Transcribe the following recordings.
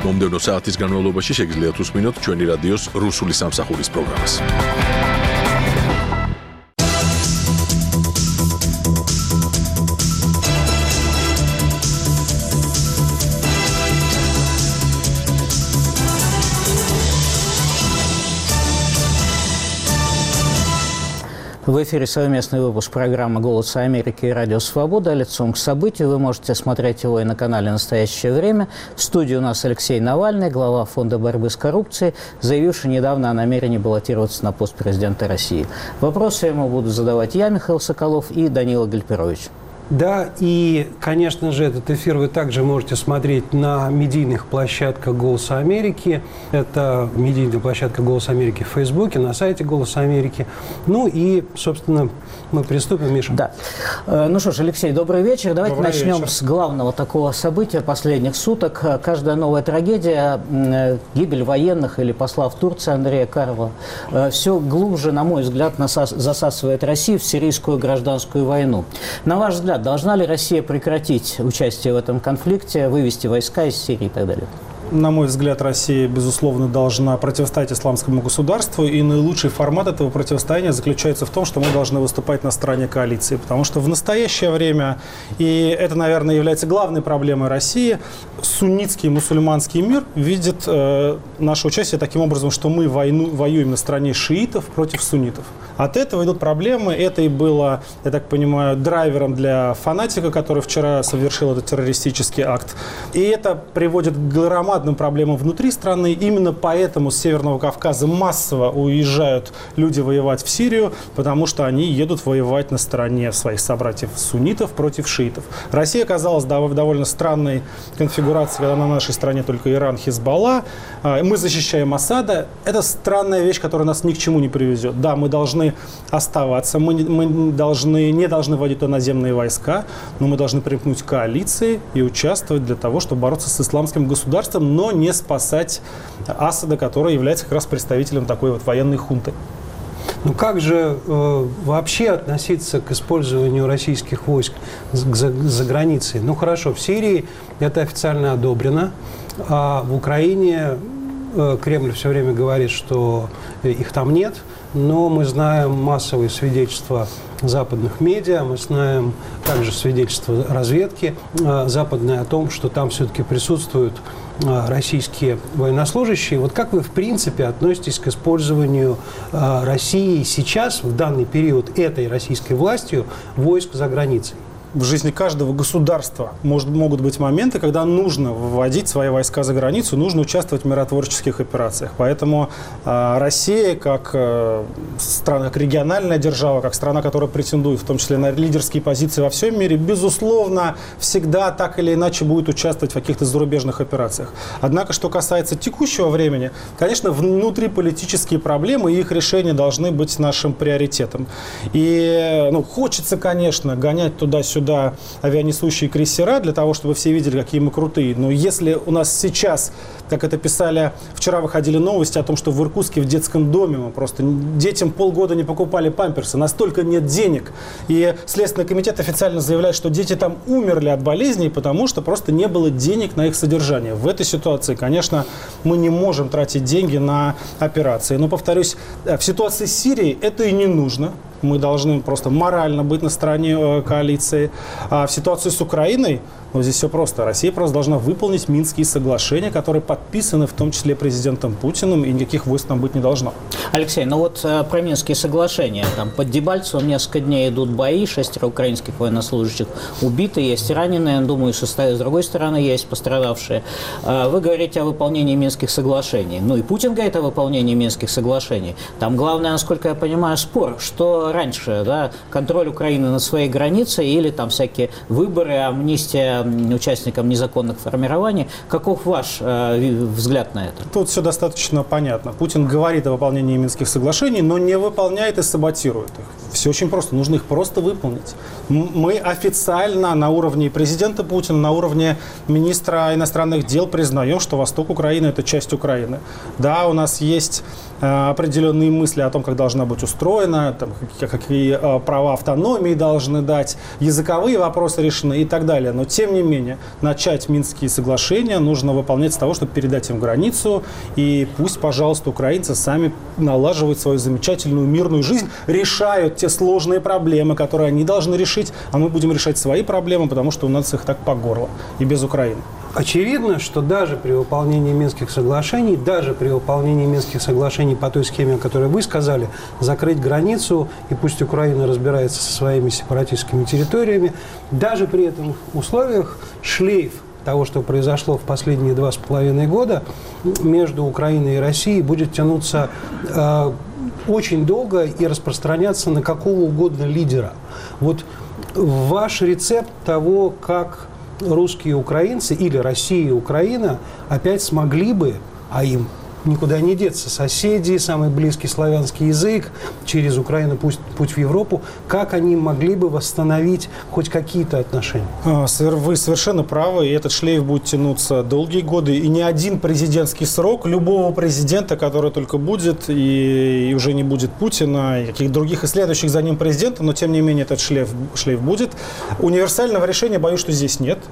მომდევნო საათის განმავლობაში შეგიძლიათ უსმინოთ ჩვენი რადიოს რუსული სამსახურის პროგრამას. В эфире совместный выпуск программы «Голос Америки» и «Радио Свобода». Лицом к событию вы можете смотреть его и на канале «Настоящее время». В студии у нас Алексей Навальный, глава Фонда борьбы с коррупцией, заявивший недавно о намерении баллотироваться на пост президента России. Вопросы ему буду задавать я, Михаил Соколов, и Данила Гальперович. Да, и, конечно же, этот эфир вы также можете смотреть на медийных площадках «Голоса Америки». Это медийная площадка «Голос Америки» в Фейсбуке, на сайте «Голоса Америки». Ну и, собственно, мы приступим, Миша. Да. Ну что ж, Алексей, добрый вечер. Давайте начнем с главного такого события последних суток. Каждая новая трагедия, гибель военных или посла в Турции Андрея Карла, все глубже, на мой взгляд, засасывает Россию в сирийскую гражданскую войну. На ваш взгляд, должна ли Россия прекратить участие в этом конфликте, вывести войска из Сирии и так далее? На мой взгляд, Россия, безусловно, должна противостоять исламскому государству, и наилучший формат этого противостояния заключается в том, что мы должны выступать на стороне коалиции, потому что в настоящее время, и это, наверное, является главной проблемой России, суннитский мусульманский мир видит наше участие таким образом, что мы воюем на стороне шиитов против суннитов. От этого идут проблемы, это и было, я так понимаю, драйвером для фанатика, который вчера совершил этот террористический акт, и это приводит к громадным проблемам внутри страны. Именно поэтому с Северного Кавказа массово уезжают люди воевать в Сирию, потому что они едут воевать на стороне своих собратьев-суннитов против шиитов. Россия оказалась в довольно странной конфигурации, когда на нашей стране только Иран, Хизбалла. Мы защищаем Асада. Это странная вещь, которая нас ни к чему не привезет. Да, мы должны оставаться, мы не должны вводить туда наземные войска, но мы должны примкнуть к коалиции и участвовать для того, чтобы бороться с исламским государством, но не спасать Асада, который является как раз представителем такой вот военной хунты. Ну как же вообще относиться к использованию российских войск за границей? Ну хорошо, в Сирии это официально одобрено, а в Украине Кремль все время говорит, что их там нет, но мы знаем массовые свидетельства западных медиа, мы знаем также свидетельства разведки западной о том, что там все-таки присутствуют российские военнослужащие. Вот как вы, в принципе, относитесь к использованию России сейчас, в данный период, этой российской властью, войск за границей? В жизни каждого государства могут быть моменты, когда нужно вводить свои войска за границу, нужно участвовать в миротворческих операциях. Поэтому Россия, как страна, как региональная держава, как страна, которая претендует в том числе на лидерские позиции во всем мире, безусловно, всегда так или иначе будет участвовать в каких-то зарубежных операциях. Однако, что касается текущего времени, конечно, внутриполитические проблемы и их решения должны быть нашим приоритетом. И хочется, конечно, гонять туда-сюда авианесущие крейсера для того, чтобы все видели, какие мы крутые. Но если у нас сейчас, как это писали, вчера выходили новости о том, что в Иркутске в детском доме мы просто детям полгода не покупали памперсы, настолько нет денег. И Следственный комитет официально заявляет, что дети там умерли от болезней, потому что просто не было денег на их содержание. В этой ситуации, конечно, мы не можем тратить деньги на операции. Но, повторюсь, в ситуации с Сирией это и не нужно. Мы должны просто морально быть на стороне коалиции. А в ситуации с Украиной, здесь все просто. Россия просто должна выполнить Минские соглашения, которые подписаны в том числе президентом Путиным, и никаких войск там быть не должно. Алексей, про Минские соглашения. Там под Дебальцевым несколько дней идут бои, 6 украинских военнослужащих убиты, есть раненые, думаю, с другой стороны есть пострадавшие. Вы говорите о выполнении Минских соглашений. И Путин говорит о выполнении Минских соглашений. Там главное, насколько я понимаю, спор, что раньше, контроль Украины над своей границей или там всякие выборы, амнистия участникам незаконных формирований. Каков ваш взгляд на это? Тут все достаточно понятно. Путин говорит о выполнении Минских соглашений, но не выполняет и саботирует их. Все очень просто. Нужно их просто выполнить. Мы официально на уровне президента Путина, на уровне министра иностранных дел признаем, что восток Украины – это часть Украины. Да, у нас есть определенные мысли о том, как должна быть устроена, какие права автономии должны дать, языковые вопросы решены и так далее. Но, тем не менее, начать Минские соглашения нужно выполнять с того, чтобы передать им границу. И пусть, пожалуйста, украинцы сами налаживают свою замечательную мирную жизнь, решают те сложные проблемы, которые они должны решить, а мы будем решать свои проблемы, потому что у нас их так по горло и без Украины. Очевидно, что даже при выполнении Минских соглашений, по той схеме, о которой вы сказали, закрыть границу, и пусть Украина разбирается со своими сепаратистскими территориями, даже при этих условиях шлейф того, что произошло в последние 2,5 года между Украиной и Россией, будет тянуться очень долго и распространяться на какого угодно лидера. Вот ваш рецепт того, как русские украинцы или Россия и Украина опять смогли бы, а им никуда не деться, соседи, самый близкий славянский язык, через Украину путь в Европу, как они могли бы восстановить хоть какие-то отношения? Вы совершенно правы, и этот шлейф будет тянуться долгие годы, и ни один президентский срок любого президента, который только будет, и уже не будет Путина, и каких-то других и следующих за ним президентов, но тем не менее этот шлейф будет. Универсального решения, боюсь, что здесь нет.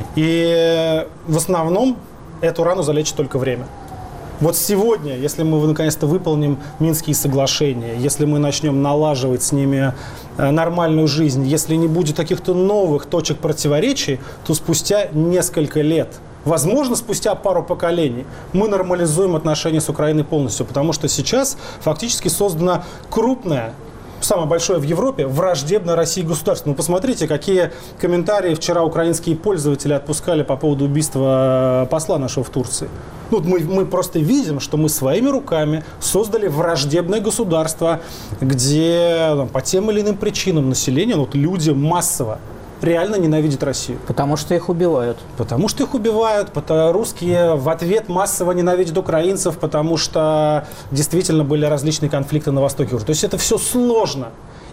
И в основном эту рану залечит только время. Вот сегодня, если мы наконец-то выполним Минские соглашения, если мы начнем налаживать с ними нормальную жизнь, если не будет каких-то новых точек противоречий, то спустя несколько лет, возможно, спустя пару поколений, мы нормализуем отношения с Украиной полностью, потому что сейчас фактически создана крупная, самое большое в Европе, враждебное России государство. Ну, посмотрите, какие комментарии вчера украинские пользователи отпускали по поводу убийства посла нашего в Турции. Ну, мы просто видим, что мы своими руками создали враждебное государство, где по тем или иным причинам население, люди массово реально ненавидят Россию. Потому что их убивают. Потому что их убивают, русские в ответ массово ненавидят украинцев, потому что действительно были различные конфликты на Востоке. То есть это все сложно.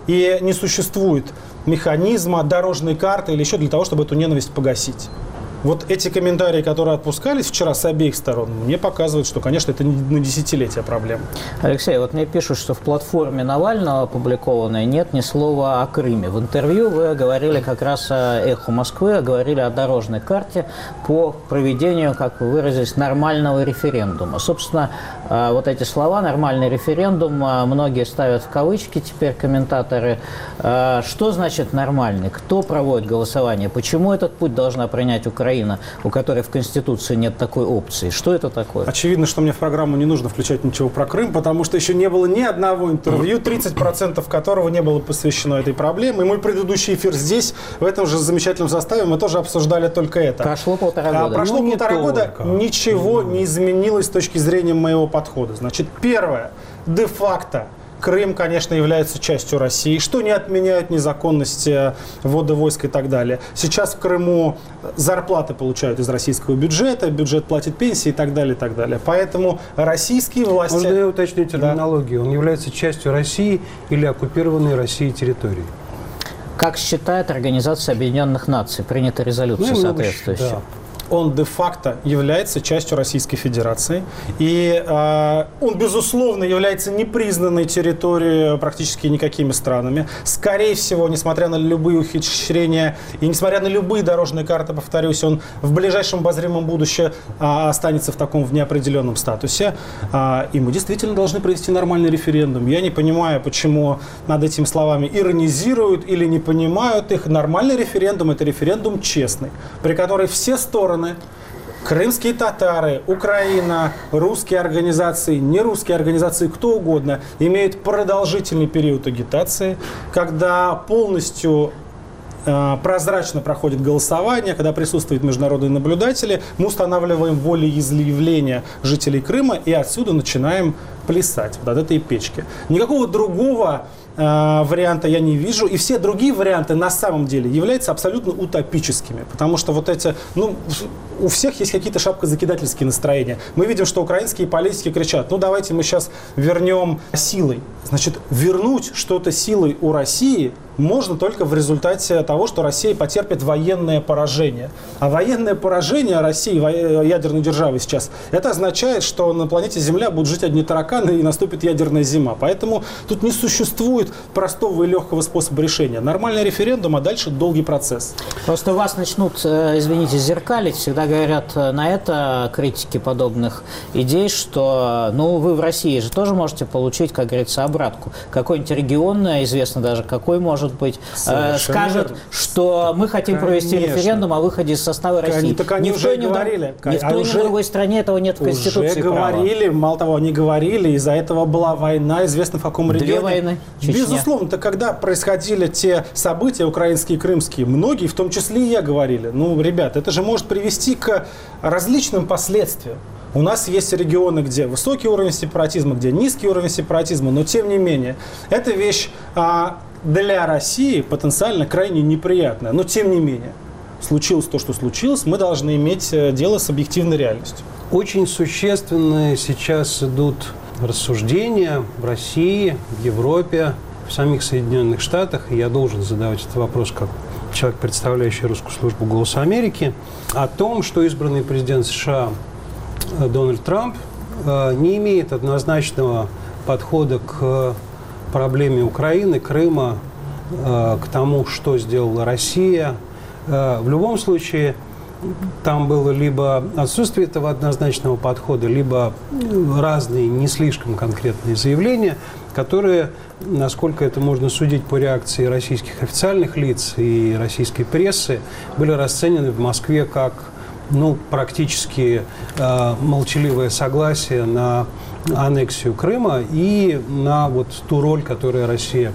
И не существует механизма, дорожной карты или еще для того, чтобы эту ненависть погасить. Вот эти комментарии, которые отпускались вчера с обеих сторон, мне показывают, что, конечно, это на десятилетия проблема. Алексей, вот мне пишут, что в платформе Навального опубликованной нет ни слова о Крыме. В интервью вы говорили как раз о «Эхо Москвы», говорили о дорожной карте по проведению, как вы выразились, нормального референдума. Собственно, вот эти слова «нормальный референдум» многие ставят в кавычки теперь комментаторы. Что значит «нормальный»? Кто проводит голосование? Почему этот путь должна принять Украина, у которой в Конституции нет такой опции? Что это такое? Очевидно, что мне в программу не нужно включать ничего про Крым, потому что еще не было ни одного интервью, 30% которого не было посвящено этой проблеме. И мой предыдущий эфир здесь, в этом же замечательном составе, мы тоже обсуждали только это. Прошло 1,5 года. Прошло 1,5 года, ничего не изменилось с точки зрения моего подхода. Значит, первое, де-факто, Крым, конечно, является частью России, что не отменяет незаконности ввода войск и так далее. Сейчас в Крыму зарплаты получают из российского бюджета, бюджет платит пенсии и так далее, и так далее. Поэтому российские власти... Можно я уточню терминологию? Да. Он является частью России или оккупированной Россией территории? Как считает Организация Объединенных Наций, принята резолюция соответствующая. Да. Он де-факто является частью Российской Федерации. И он, безусловно, является непризнанной территорией практически никакими странами. Скорее всего, несмотря на любые ухищрения и несмотря на любые дорожные карты, повторюсь, он в ближайшем обозримом будущем останется в таком неопределенном статусе. И мы действительно должны провести нормальный референдум. Я не понимаю, почему над этими словами иронизируют или не понимают их. Нормальный референдум – это референдум честный, при котором все стороны, крымские татары, Украина, русские организации, нерусские организации, кто угодно, имеют продолжительный период агитации, когда полностью прозрачно проходит голосование, когда присутствуют международные наблюдатели, мы устанавливаем волеизъявления жителей Крыма и отсюда начинаем плясать вот от этой печки. Никакого другого варианта я не вижу, и все другие варианты на самом деле являются абсолютно утопическими, потому что вот эти, у всех есть какие-то шапкозакидательские настроения. Мы видим, что украинские политики кричат, давайте мы сейчас вернем силой. Значит, вернуть что-то силой у России можно только в результате того, что Россия потерпит военное поражение. А военное поражение России, ядерной державы сейчас, это означает, что на планете Земля будут жить одни тараканы и наступит ядерная зима. Поэтому тут не существует простого и легкого способа решения. Нормальный референдум, а дальше долгий процесс. Просто вас начнут, извините, зеркалить. Всегда говорят на это критики подобных идей, что вы в России же тоже можете получить, как говорится, обратку. Какой-нибудь регион, известно даже какой может быть, скажет, что мы хотим провести референдум о выходе из состава России. Так они уже говорили. Ни в той, ни в другой стране этого нет в Конституции. Уже говорили, мало того, они говорили, из-за этого была война, известно в каком регионе. 2 войны. Безусловно, то когда происходили те события украинские и крымские, многие, в том числе и я, говорили, ребят, это же может привести к различным последствиям. У нас есть регионы, где высокий уровень сепаратизма, где низкий уровень сепаратизма, но тем не менее, эта вещь для России потенциально крайне неприятная. Но тем не менее, случилось то, что случилось, мы должны иметь дело с объективной реальностью. Очень существенные сейчас идут рассуждения в России, в Европе, в самих Соединенных Штатах, и я должен задавать этот вопрос как человек, представляющий русскую службу «Голоса Америки», о том, что избранный президент США Дональд Трамп не имеет однозначного подхода к проблеме Украины, Крыма, к тому, что сделала Россия. В любом случае, там было либо отсутствие этого однозначного подхода, либо разные не слишком конкретные заявления, которые, насколько это можно судить по реакции российских официальных лиц и российской прессы, были расценены в Москве как практически молчаливое согласие на аннексию Крыма и на ту роль, которую Россия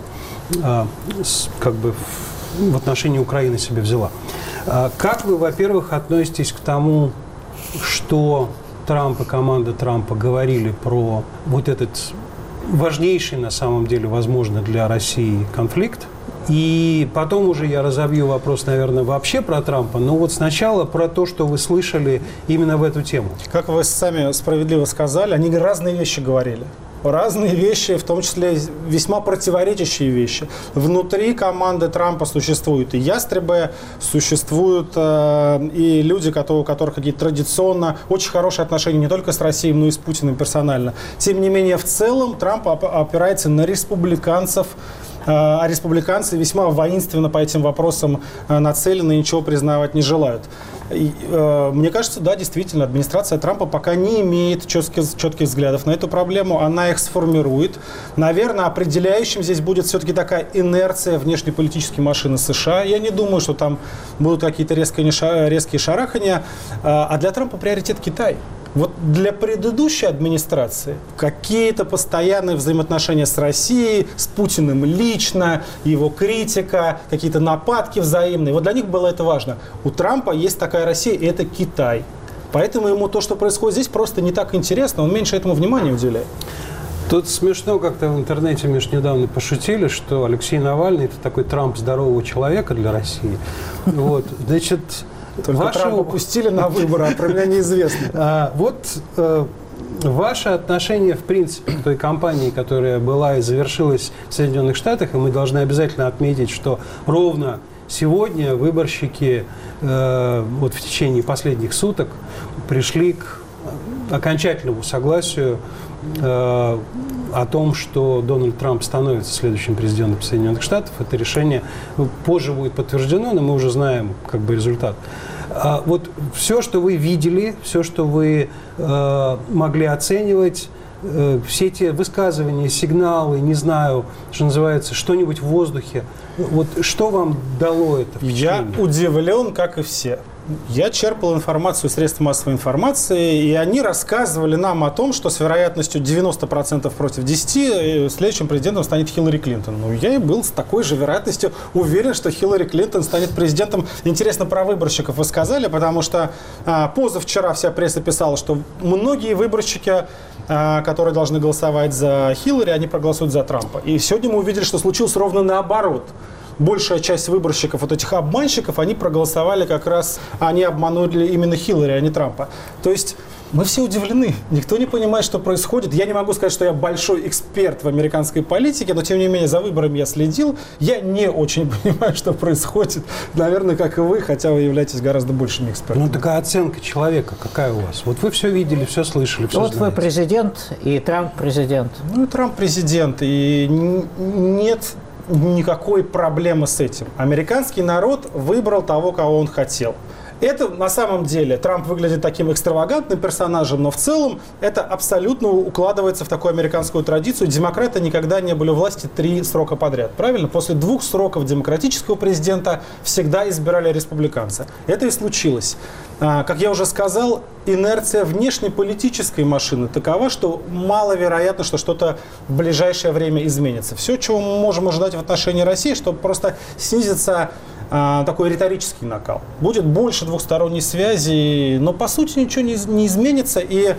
в отношении Украины себе взяла. Как вы, во-первых, относитесь к тому, что Трамп и команда Трампа говорили про этот важнейший, на самом деле, возможно, для России конфликт? И потом уже я разобью вопрос, наверное, вообще про Трампа, но сначала про то, что вы слышали именно в эту тему. Как вы сами справедливо сказали, они разные вещи говорили. Разные вещи, в том числе весьма противоречащие вещи. Внутри команды Трампа существуют и ястребы, существуют и люди, у которых какие-то традиционно очень хорошие отношения не только с Россией, но и с Путиным персонально. Тем не менее, в целом Трамп опирается на республиканцев, а республиканцы весьма воинственно по этим вопросам нацелены и ничего признавать не желают. Мне кажется, да, действительно, администрация Трампа пока не имеет четких взглядов на эту проблему, она их сформирует. Наверное, определяющим здесь будет все-таки такая инерция внешнеполитической машины США. Я не думаю, что там будут какие-то резкие шарахания. А для Трампа приоритет Китай. Для предыдущей администрации какие-то постоянные взаимоотношения с Россией, с Путиным лично, его критика, какие-то нападки взаимные. Для них было это важно. У Трампа есть такая Россия, и это Китай. Поэтому ему то, что происходит здесь, просто не так интересно, он меньше этому внимания уделяет. Тут смешно, как-то в интернете недавно пошутили, что Алексей Навальный – это такой Трамп здорового человека для России. Значит... Только Трампа пустили на выборы, а про меня неизвестно. Ваше отношение, в принципе, к той кампании, которая была и завершилась в Соединенных Штатах, и мы должны обязательно отметить, что ровно сегодня выборщики в течение последних суток пришли к окончательному согласию о том, что Дональд Трамп становится следующим президентом Соединенных Штатов. Это решение позже будет подтверждено, но мы уже знаем результат. Все, что вы видели, все, что вы могли оценивать, все эти высказывания, сигналы, не знаю, что называется, что-нибудь в воздухе, что вам дало это впечатление? Я удивлен, как и все. Я черпал информацию из средств массовой информации, и они рассказывали нам о том, что с вероятностью 90% против 10 следующим президентом станет Хиллари Клинтон. Я и был с такой же вероятностью уверен, что Хиллари Клинтон станет президентом. Интересно, про выборщиков вы сказали, потому что позавчера вся пресса писала, что многие выборщики, которые должны голосовать за Хиллари, они проголосуют за Трампа. И сегодня мы увидели, что случилось ровно наоборот. Большая часть выборщиков, этих обманщиков, они проголосовали как раз, они обманули именно Хиллари, а не Трампа. То есть Мы все удивлены. Никто не понимает, что происходит. Я не могу сказать, что я большой эксперт в американской политике, но, тем не менее, за выборами я следил. Я не очень понимаю, что происходит. Наверное, как и вы, хотя вы являетесь гораздо большими экспертами. Ну, такая оценка человека какая у вас? Вот вы все видели, все слышали, все Вот знаете. вы президент, и Трамп президент. Ну, и Трамп президент, и нет никакой проблемы с этим. Американский народ выбрал того, кого он хотел. Это на самом деле Трамп выглядит таким экстравагантным персонажем, но в целом это абсолютно укладывается в такую американскую традицию. Демократы никогда не были у власти 3 срока подряд. Правильно? После 2 сроков демократического президента всегда избирали республиканца. Это и случилось. Как я уже сказал, инерция внешнеполитической машины такова, что маловероятно, что что-то в ближайшее время изменится. Все, чего мы можем ожидать в отношении России, что просто снизится такой риторический накал. Будет больше двухсторонней связи, но по сути ничего не изменится. И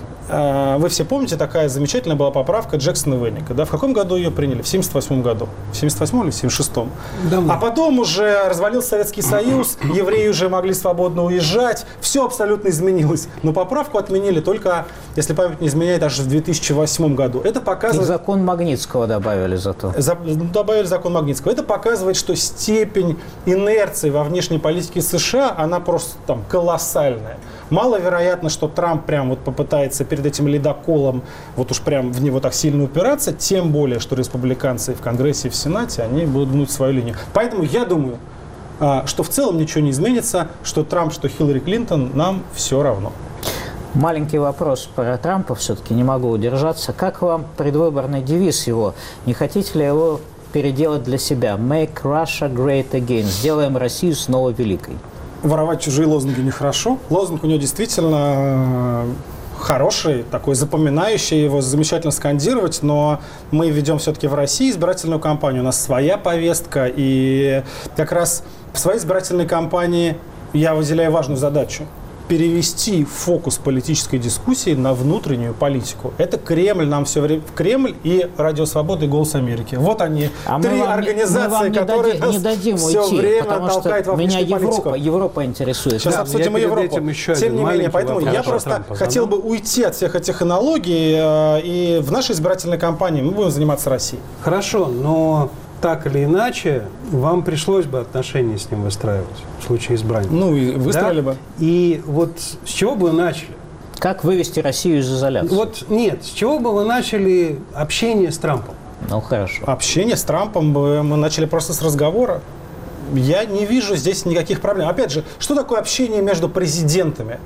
вы все помните, такая замечательная была поправка Джексона-Венника. Да? В каком году ее приняли? В 1978 году. В 1978 или в 1976? Давно. А потом уже развалился Советский Союз, евреи уже могли свободно уезжать, все абсолютно изменилось. Но поправку отменили только, если память не изменяет, аж в 2008 году. Это И показывает... закон Магнитского добавили зато. Добавили закон Магнитского. Это показывает, что степень инерции во внешней политике США, она просто там колоссальная. Маловероятно, что Трамп прям вот попытается перед этим ледоколом вот уж прям в него так сильно упираться, тем более, что республиканцы в Конгрессе и в Сенате, они будут гнуть свою линию. Поэтому я думаю, что в целом ничего не изменится, что Трамп, что Хиллари Клинтон, нам все равно. Маленький вопрос про Трампа все-таки, не могу удержаться. Как вам предвыборный девиз его? Не хотите ли его переделать для себя? Make Russia great again. Сделаем Россию снова великой. Воровать чужие лозунги нехорошо. Лозунг у него действительно хороший, такой запоминающий, его замечательно скандировать, но мы ведем все-таки в России избирательную кампанию, у нас своя повестка, и как раз в своей избирательной кампании я выделяю важную задачу – перевести фокус политической дискуссии на внутреннюю политику. Это Кремль, нам все время... Кремль и Радио Свобода и Голос Америки. Вот они, 3 организации, которые не дадим все уйти, время потому толкают что во меня внешнюю политику. Европа интересует. Сейчас обсудим и Европу. Тем не менее, поэтому я просто хотел бы уйти от всех этих аналогий, и в нашей избирательной кампании мы будем заниматься Россией. Хорошо, но так или иначе вам пришлось бы отношения с ним выстраивать в случае избрания. Ну и выстроили бы. И вот с чего бы вы начали? Как вывести Россию из изоляции? Вот нет, с чего бы вы начали общение с Трампом? Ну, хорошо. Общение с Трампом мы начали просто с разговора. Я не вижу здесь никаких проблем. Опять же, что такое общение между президентами?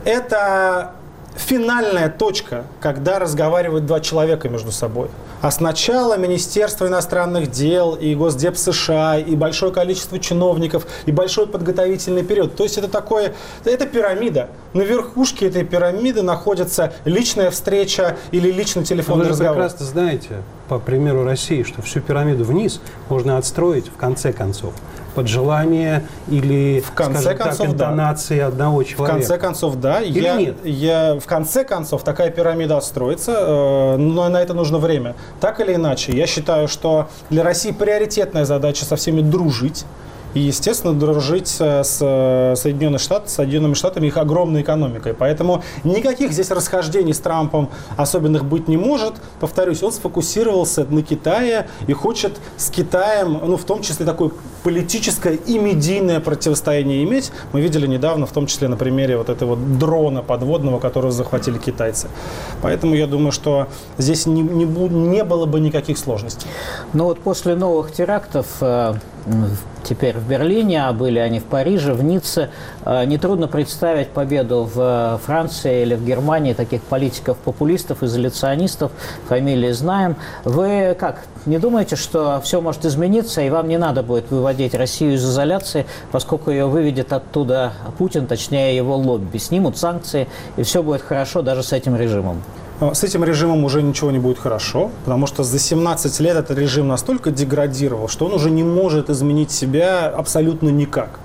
Это финальная точка, когда разговаривают 2 человека между собой. А сначала Министерство иностранных дел и Госдеп США, и большое количество чиновников, и большой подготовительный период. То есть это пирамида. На верхушке этой пирамиды находится личная встреча или личный телефонный разговор. Вы же прекрасно знаете, по примеру России, что всю пирамиду вниз можно отстроить в конце концов под желание или, скажем так, интонации одного человека. В конце концов, да. Или нет? В конце концов, такая пирамида отстроится, но на это нужно время. Так или иначе, я считаю, что для России приоритетная задача со всеми дружить. И, естественно, дружить с Соединенными Штатами, их огромной экономикой. Поэтому никаких здесь расхождений с Трампом особенных быть не может. Повторюсь, он сфокусировался на Китае и хочет с Китаем, в том числе такое политическое и медийное противостояние иметь. Мы видели недавно, в том числе на примере вот этого дрона подводного, которого захватили китайцы. Поэтому я думаю, что здесь не было бы никаких сложностей. Ну вот после новых терактов теперь в Берлине, а были они в Париже, в Ницце, нетрудно представить победу в Франции или в Германии таких политиков-популистов, изоляционистов, фамилии знаем. Вы как, не думаете, что все может измениться, и вам не надо будет выводить Россию из изоляции, поскольку ее выведет оттуда Путин, точнее его лобби, снимут санкции, и все будет хорошо даже с этим режимом? С этим режимом уже ничего не будет хорошо, потому что за 17 лет этот режим настолько деградировал, что он уже не может изменить себя абсолютно никак.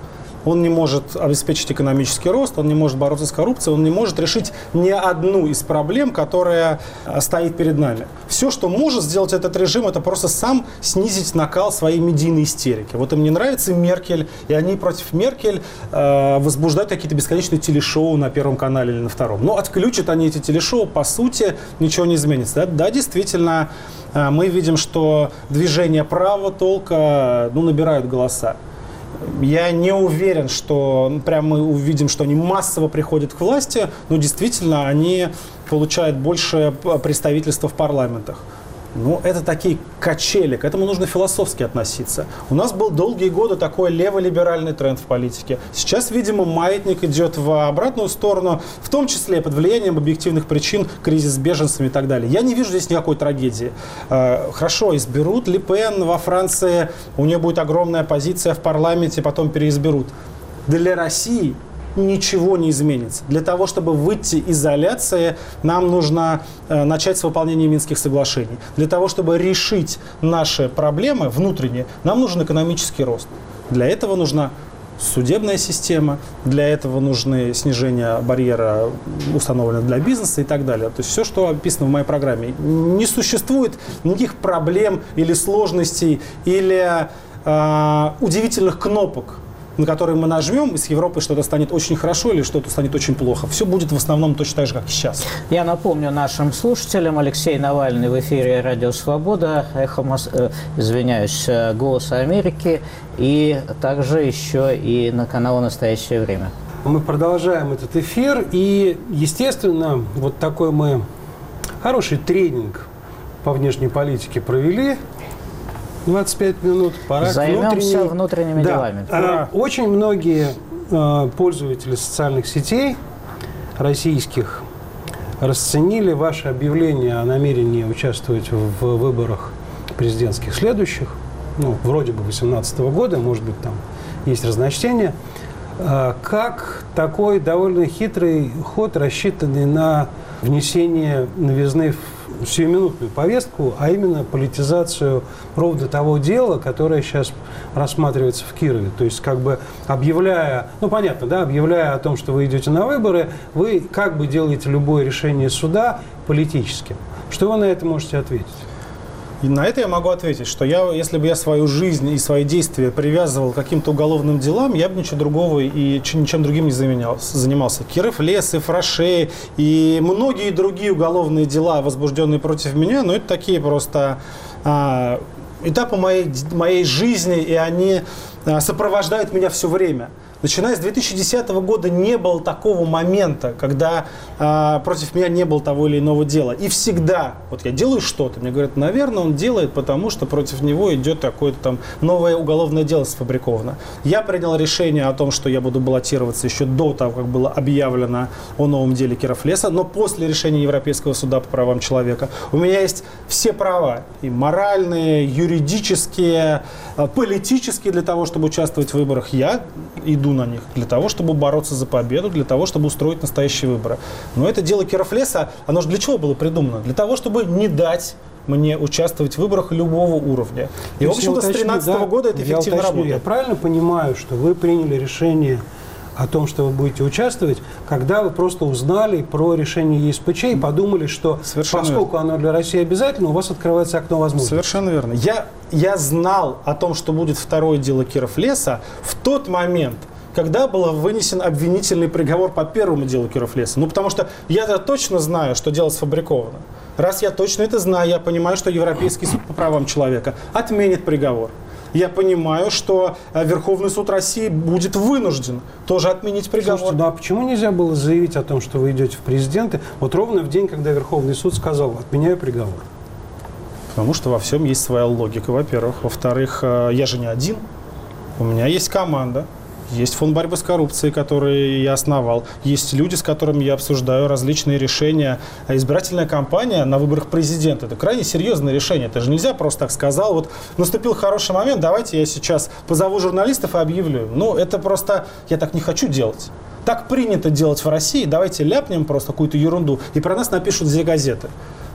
он не может обеспечить экономический рост, он не может бороться с коррупцией, он не может решить ни одну из проблем, которая стоит перед нами. Все, что может сделать этот режим, это просто сам снизить накал своей медийной истерики. Вот им не нравится Меркель, и они против Меркель возбуждают какие-то бесконечные телешоу на Первом канале или на Втором. Но отключат они эти телешоу, по сути, ничего не изменится. Да, действительно, мы видим, что движения правого толка набирают голоса. Я не уверен, что прямо мы увидим, что они массово приходят к власти, но действительно они получают больше представительства в парламентах. Это такие качели, к этому нужно философски относиться. У нас был долгие годы такой леволиберальный тренд в политике. Сейчас, видимо, маятник идет в обратную сторону, в том числе под влиянием объективных причин, кризис с беженцами и так далее. Я не вижу здесь никакой трагедии. Хорошо, изберут Ле Пен во Франции, у нее будет огромная оппозиция в парламенте, потом переизберут. Для России ничего не изменится. Для того, чтобы выйти из изоляции, нам нужно начать с выполнения Минских соглашений. Для того, чтобы решить наши проблемы внутренние, нам нужен экономический рост. Для этого нужна судебная система, для этого нужны снижение барьера, установленного для бизнеса и так далее. То есть все, что описано в моей программе. Не существует никаких проблем или сложностей, или удивительных кнопок, на которые мы нажмем, и с Европой что-то станет очень хорошо или что-то станет очень плохо. Все будет в основном точно так же, как и сейчас. Я напомню нашим слушателям, Алексей Навальный в эфире «Радио Свобода», «Голос Америки» и также еще и на канале «Настоящее время». Мы продолжаем этот эфир, и, естественно, вот такой мы хороший тренинг по внешней политике провели. 25 минут. Пора займемся внутренними делами. Очень многие пользователи социальных сетей российских расценили ваше объявление о намерении участвовать в выборах президентских следующих, вроде бы 2018 года, может быть, там есть разночтения, как такой довольно хитрый ход, рассчитанный на внесение новизны в сиюминутную повестку, а именно политизацию ровно того дела, которое сейчас рассматривается в Кирове. То есть, объявляя, объявляя о том, что вы идете на выборы, вы делаете любое решение суда политическим. Что вы на это можете ответить? И на это я могу ответить, что если бы я свою жизнь и свои действия привязывал к каким-то уголовным делам, я бы ничего другого и ничем другим не занимался. Киров Лес, и Фраше, и многие другие уголовные дела, возбужденные против меня, это такие просто этапы моей жизни, и они сопровождают меня все время. Начиная с 2010 года не было такого момента, когда против меня не было того или иного дела. И всегда, я делаю что-то, мне говорят, наверное, он делает, потому что против него идет какое-то там новое уголовное дело сфабриковано. Я принял решение о том, что я буду баллотироваться еще до того, как было объявлено о новом деле Кировлеса, но после решения Европейского суда по правам человека у меня есть все права, и моральные, юридические, политические, для того, чтобы участвовать в выборах. Я иду на них для того, чтобы бороться за победу, для того, чтобы устроить настоящие выборы. Но это дело Кировлеса, оно же для чего было придумано? Для того, чтобы не дать мне участвовать в выборах любого уровня. И, в общем-то, с 2013 года это эффективно работает. Я правильно понимаю, что вы приняли решение о том, что вы будете участвовать, когда вы просто узнали про решение ЕСПЧ и подумали, что поскольку оно для России обязательно, у вас открывается окно возможностей. Совершенно верно. Я знал о том, что будет второе дело Кировлеса в тот момент, когда был вынесен обвинительный приговор по первому делу Кировлеса. Потому что я-то точно знаю, что дело сфабриковано. Раз я точно это знаю, я понимаю, что Европейский суд по правам человека отменит приговор. Я понимаю, что Верховный суд России будет вынужден тоже отменить приговор. Слушайте, а почему нельзя было заявить о том, что вы идете в президенты, ровно в день, когда Верховный суд сказал, отменяю приговор? Потому что во всем есть своя логика, во-первых. Во-вторых, я же не один. У меня есть команда. Есть фонд борьбы с коррупцией, который я основал. Есть люди, с которыми я обсуждаю различные решения. А избирательная кампания на выборах президента – это крайне серьезное решение. Это же нельзя просто так сказал. Наступил хороший момент, давайте я сейчас позову журналистов и объявлю. Это просто я так не хочу делать. Так принято делать в России. Давайте ляпнем просто какую-то ерунду, и про нас напишут все газеты.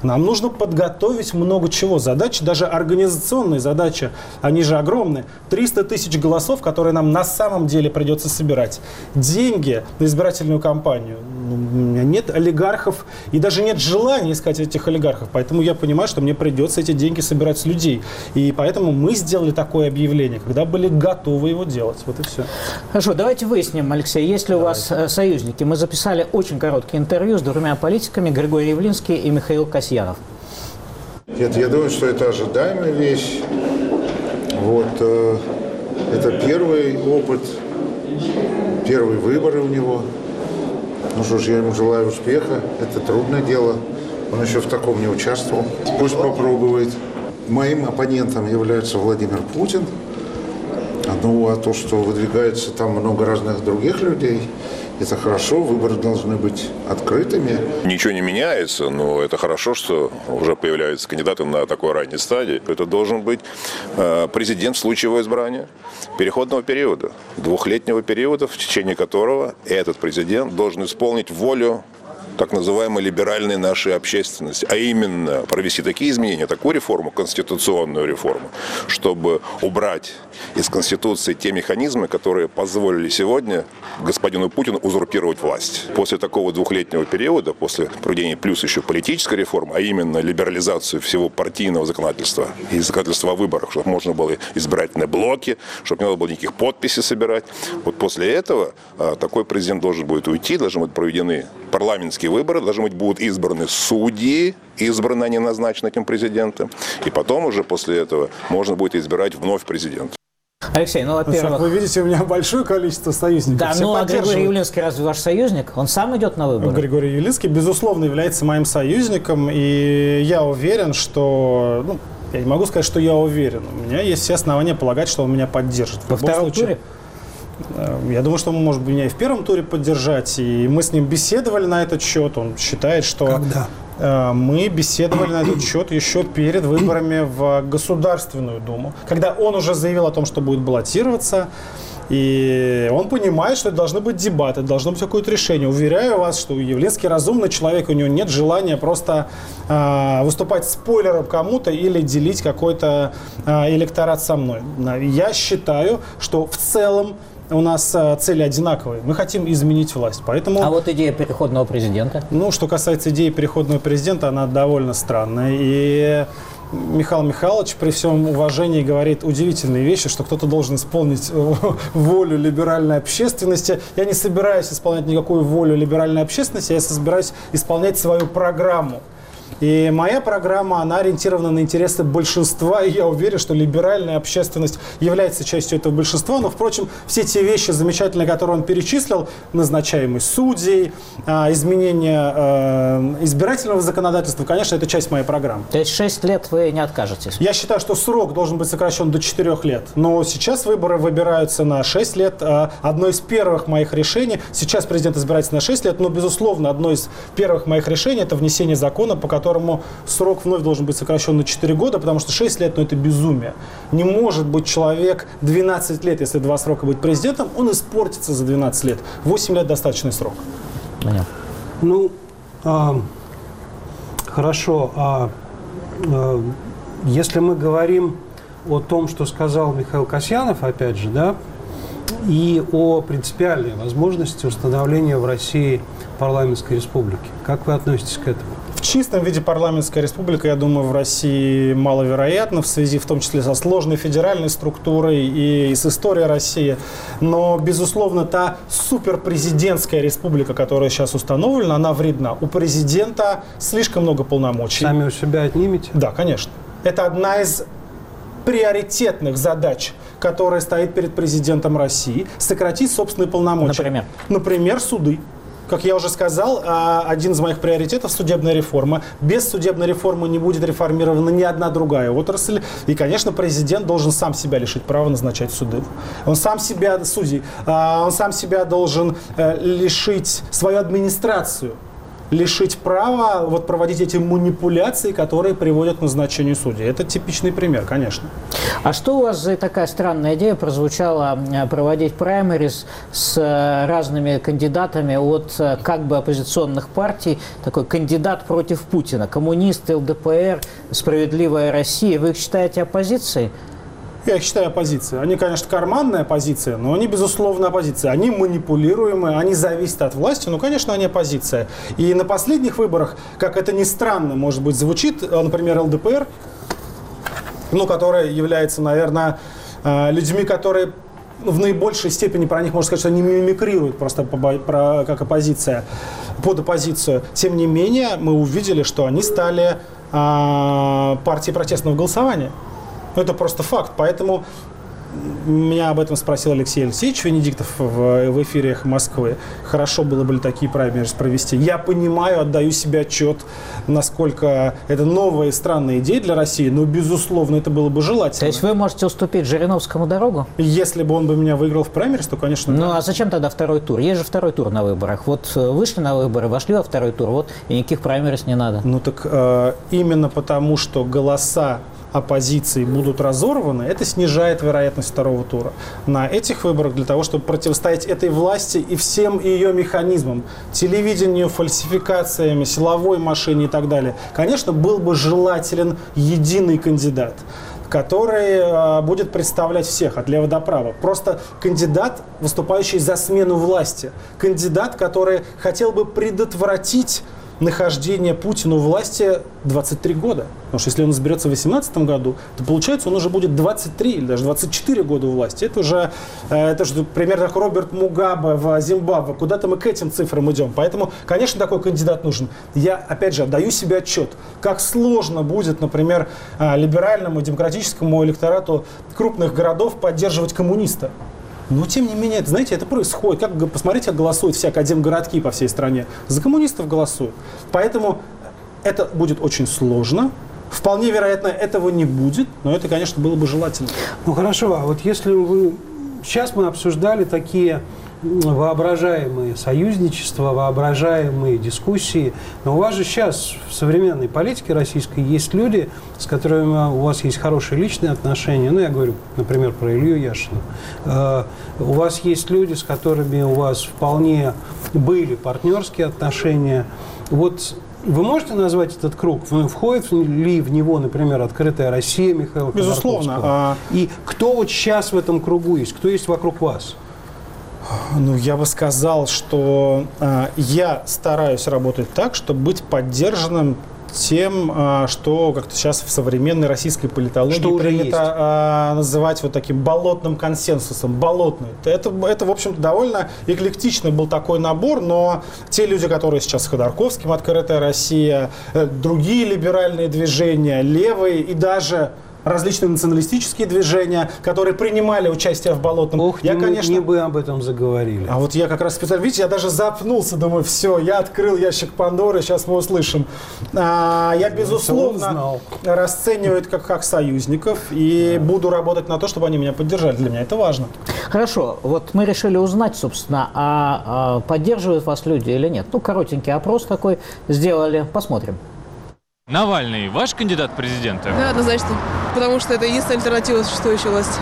Нам нужно подготовить много чего. Задачи, даже организационные задачи, они же огромные. 300 тысяч голосов, которые нам на самом деле придется собирать. Деньги на избирательную кампанию. У меня нет олигархов и даже нет желания искать этих олигархов. Поэтому я понимаю, что мне придется эти деньги собирать с людей. И поэтому мы сделали такое объявление, когда были готовы его делать. Вот и все. Хорошо, давайте выясним, Алексей, есть ли у вас союзники. Мы записали очень короткое интервью с двумя политиками, Григорий Явлинский и Михаил Касьянов. Нет, я думаю, что это ожидаемая вещь. Вот, это первый опыт, первые выборы у него. Ну что ж, я ему желаю успеха. Это трудное дело. Он еще в таком не участвовал. Пусть попробует. Моим оппонентом является Владимир Путин. Ну, а то, что выдвигается там много разных других людей, это хорошо, выборы должны быть открытыми. Ничего не меняется, но это хорошо, что уже появляются кандидаты на такой ранней стадии. Это должен быть президент в случае его избрания переходного периода, 2-летнего периода, в течение которого этот президент должен исполнить волю так называемой либеральной нашей общественности, а именно провести такие изменения, такую реформу, конституционную реформу, чтобы убрать из Конституции те механизмы, которые позволили сегодня господину Путину узурпировать власть. После такого 2-летнего периода, после проведения плюс еще политической реформы, а именно либерализацию всего партийного законодательства и законодательства о выборах, чтобы можно было избирательные блоки, чтобы не надо было никаких подписей собирать. Вот после этого такой президент должен будет уйти, должны быть проведены парламентские выборы, должны быть будут избраны судьи, избраны, а не назначены этим президентом. И потом уже после этого можно будет избирать вновь президента. Алексей, ну, во-первых... Вы видите, у меня большое количество союзников. Да, ну, а Григорий Явлинский разве ваш союзник? Он сам идет на выборы? Григорий Явлинский, безусловно, является моим союзником. И я уверен, что... Ну, я не могу сказать, что я уверен. У меня есть все основания полагать, что он меня поддержит. Во втором туре? Я думаю, что он может меня и в первом туре поддержать. И мы с ним беседовали на этот счет. Он считает, что... Когда? Мы беседовали на этот счет еще перед выборами в Государственную Думу, когда он уже заявил о том, что будет баллотироваться. И он понимает, что это должны быть дебаты, должно быть какое-то решение. Уверяю вас, что Явлинский разумный человек, у него нет желания просто выступать спойлером кому-то или делить какой-то электорат со мной. Я считаю, что в целом у нас цели одинаковые. Мы хотим изменить власть. Поэтому... А вот идея переходного президента? Ну, что касается идеи переходного президента, она довольно странная. И Михаил Михайлович при всем уважении говорит удивительные вещи, что кто-то должен исполнить волю либеральной общественности. Я не собираюсь исполнять никакую волю либеральной общественности, я собираюсь исполнять свою программу. И моя программа, она ориентирована на интересы большинства, и я уверен, что либеральная общественность является частью этого большинства. Но, впрочем, все те вещи замечательные, которые он перечислил, назначаемость судей, изменение избирательного законодательства, конечно, это часть моей программы. То есть 6 лет вы не откажетесь? Я считаю, что срок должен быть сокращен до 4 лет. Но сейчас выборы выбираются на 6 лет. Одно из первых моих решений, сейчас президент избирается на 6 лет, но, безусловно, одно из первых моих решений – это внесение закона, по которому срок вновь должен быть сокращен на 4 года, потому что 6 лет, ну, это безумие. Не может быть человек 12 лет, если 2 срока быть президентом, он испортится за 12 лет. 8 лет достаточный срок. Понятно. Ну, хорошо. Если мы говорим о том, что сказал Михаил Касьянов, опять же, да, и о принципиальной возможности установления в России парламентской республики. Как вы относитесь к этому? В чистом виде парламентская республика, я думаю, в России маловероятно, в связи в том числе со сложной федеральной структурой и с историей России. Но, безусловно, та суперпрезидентская республика, которая сейчас установлена, она вредна. У президента слишком много полномочий. Сами у себя отнимете? Да, конечно. Это одна из приоритетных задач, которая стоит перед президентом России, сократить собственные полномочия. Например, суды. Как я уже сказал, один из моих приоритетов – судебная реформа. Без судебной реформы не будет реформирована ни одна другая отрасль. И, конечно, президент должен сам себя лишить права назначать суды. Он сам себя, судей, он сам себя должен лишить свою администрацию лишить права вот проводить эти манипуляции, которые приводят к назначению судей. Это типичный пример, конечно. А что у вас за такая странная идея прозвучала проводить праймериз с разными кандидатами от как бы оппозиционных партий, такой кандидат против Путина, коммунисты, ЛДПР, «Справедливая Россия». Вы их считаете оппозицией? Я их считаю оппозицией. Они, конечно, карманная оппозиция, но они, безусловно, оппозиция. Они манипулируемые, они зависят от власти, но, конечно, они оппозиция. И на последних выборах, как это ни странно, может быть, звучит, например, ЛДПР, которая является, наверное, людьми, которые в наибольшей степени, про них можно сказать, что они мимикрируют просто как оппозиция, под оппозицию. Тем не менее, мы увидели, что они стали партией протестного голосования. Это просто факт. Поэтому меня об этом спросил Алексей Алексеевич Венедиктов в эфире «Эхо Москвы». Хорошо было бы такие праймериз провести. Я понимаю, отдаю себе отчет, насколько это новая и странная идея для России, но, безусловно, это было бы желательно. То есть вы можете уступить Жириновскому дорогу? Если бы он бы меня выиграл в праймериз, то, конечно, Ну, да. а зачем тогда второй тур? Есть же второй тур на выборах. Вот вышли на выборы, вошли во второй тур, вот, и никаких праймериз не надо. Ну, так именно потому, что голоса оппозиции будут разорваны, это снижает вероятность второго тура. На этих выборах для того, чтобы противостоять этой власти и всем ее механизмам, телевидению, фальсификациями, силовой машине и так далее, конечно, был бы желателен единый кандидат, который будет представлять всех от лева до права. Просто кандидат, выступающий за смену власти. Кандидат, который хотел бы предотвратить нахождение Путина у власти 23 года. Потому что если он изберется в 2018 году, то получается, он уже будет 23 или даже 24 года у власти. Это уже примерно как Роберт Мугабе в Зимбабве. Куда-то мы к этим цифрам идем. Поэтому, конечно, такой кандидат нужен. Я, опять же, отдаю себе отчет, как сложно будет, например, либеральному демократическому электорату крупных городов поддерживать коммуниста. Но, тем не менее, знаете, это происходит. Посмотрите, как голосуют все академгородки по всей стране. За коммунистов голосуют. Поэтому это будет очень сложно. Вполне вероятно, этого не будет, но это, конечно, было бы желательно. Ну, хорошо, а вот если вы... Сейчас мы обсуждали такие воображаемые союзничества, воображаемые дискуссии. Но у вас же сейчас в современной политике российской есть люди, с которыми у вас есть хорошие личные отношения. Ну, я говорю, например, про Илью Яшина. У вас есть люди, с которыми у вас вполне были партнерские отношения. Вот вы можете назвать этот круг? Входит ли в него, например, «Открытая Россия» Михаила Ходорковского? Безусловно. И кто вот сейчас в этом кругу есть? Кто есть вокруг вас? Ну, я бы сказал, что я стараюсь работать так, чтобы быть поддержанным тем, что как-то сейчас в современной российской политологии принято называть вот таким болотным консенсусом. Болотный. Это, в общем-то, довольно эклектичный был такой набор, но те люди, которые сейчас с Ходорковским, «Открытая Россия», другие либеральные движения, левые и даже различные националистические движения, которые принимали участие в болотном. Не бы об этом заговорили. А вот я как раз специально, видите, я даже запнулся, думаю, все, я открыл ящик Пандоры, сейчас мы услышим. Я, безусловно, расцениваю это как союзников и буду работать на то, чтобы они меня поддержали. Для меня это важно. Хорошо, вот мы решили узнать, собственно, а поддерживают вас люди или нет. Ну, коротенький опрос такой сделали, посмотрим. Навальный ваш кандидат в президенты? Да, однозначно. Потому что это единственная альтернатива существующей власти.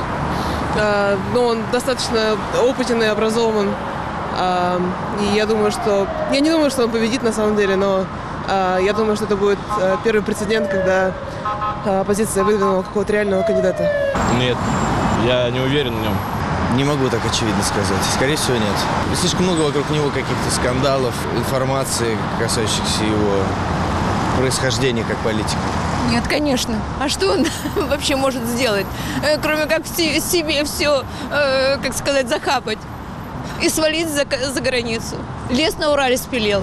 Но он достаточно опытен и образован. И я думаю, что... Я не думаю, что он победит на самом деле, но я думаю, что это будет первый прецедент, когда оппозиция выдвинула какого-то реального кандидата. Нет, я не уверен в нем. Не могу так очевидно сказать. Скорее всего, нет. Слишком много вокруг него каких-то скандалов, информации, касающихся его происхождения как политика. Нет, конечно. А что он вообще может сделать, кроме как себе все, как сказать, захапать и свалить за границу? Лес на Урале спилил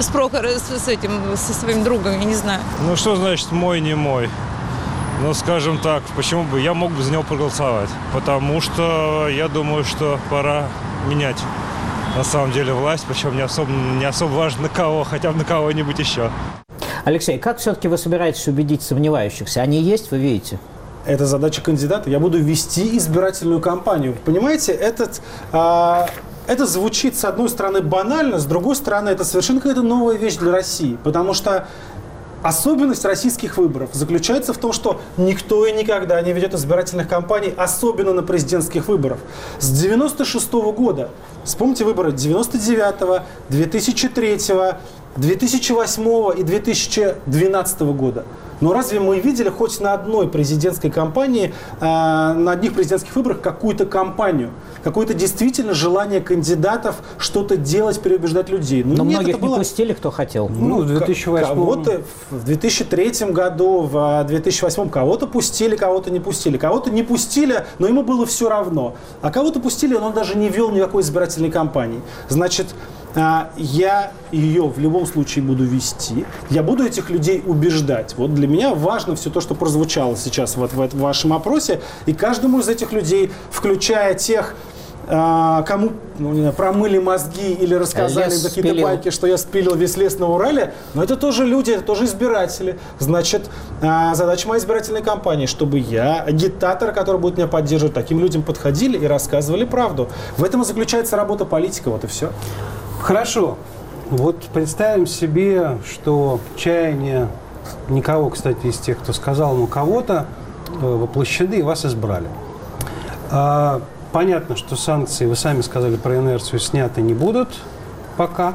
со своим другом, я не знаю. Ну, что значит мой, не мой? Ну, скажем так, почему бы я мог бы за него проголосовать? Потому что я думаю, что пора менять на самом деле власть, причем не особо важно на кого, хотя бы на кого-нибудь еще. Алексей, как все-таки вы собираетесь убедить сомневающихся? Они есть, вы видите? Это задача кандидата. Я буду вести избирательную кампанию. Понимаете, это звучит, с одной стороны, банально, с другой стороны, это совершенно какая-то новая вещь для России. Потому что особенность российских выборов заключается в том, что никто и никогда не ведет избирательных кампаний, особенно на президентских выборах. С 1996 года, вспомните выборы 1999, 2003, 2008 и 2012 года. Но разве мы видели хоть на одной президентской кампании, на одних президентских выборах какую-то кампанию? Какое-то действительно желание кандидатов что-то делать, переубеждать людей. Но нет, многих не пустили, кто хотел. Ну, в 2008 кого-то в 2003 году, в 2008 кого-то пустили, кого-то не пустили. Кого-то не пустили, но ему было все равно. А кого-то пустили, он даже не вел никакой избирательной кампании. Значит, я ее в любом случае буду вести. Я буду этих людей убеждать. Вот для меня важно все то, что прозвучало сейчас вот в вашем опросе. И каждому из этих людей, включая тех, кому промыли мозги или рассказали какие-то байки, что я спилил весь лес на Урале, но это тоже люди, это тоже избиратели. Значит, задача моей избирательной кампании, чтобы я, агитатор, который будет меня поддерживать, таким людям подходили и рассказывали правду. В этом и заключается работа политика, вот и все. Хорошо. Вот представим себе, что чаяния никого, кстати, из тех, кто сказал, но кого-то воплощены и вас избрали. Понятно, что санкции, вы сами сказали про инерцию, сняты не будут пока.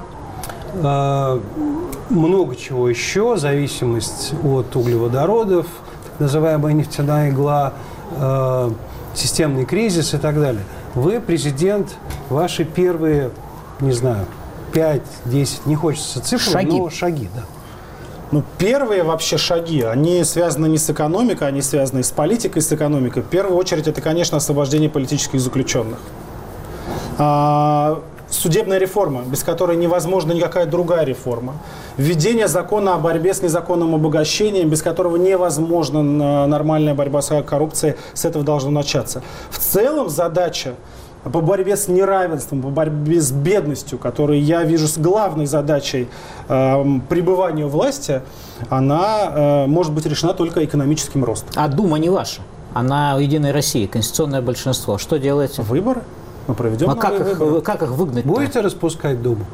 Много чего еще, зависимость от углеводородов, так называемая нефтяная игла, системный кризис и так далее. Вы, президент, ваши первые, не знаю, 5-10, не хочется цифры, но шаги, да. Ну, первые вообще шаги, они связаны не с экономикой, они связаны с политикой, с экономикой. В первую очередь, это, конечно, освобождение политических заключенных. Судебная реформа, без которой невозможна никакая другая реформа. Введение закона о борьбе с незаконным обогащением, без которого невозможна нормальная борьба с коррупцией, с этого должно начаться. В целом задача по борьбе с неравенством, по борьбе с бедностью, которую я вижу с главной задачей пребывания у власти, она может быть решена только экономическим ростом. А Дума не ваша, она у Единой России, конституционное большинство. Что делаете? Выборы. Мы проведем выборы. Как их выгнать? Будете распускать Думу?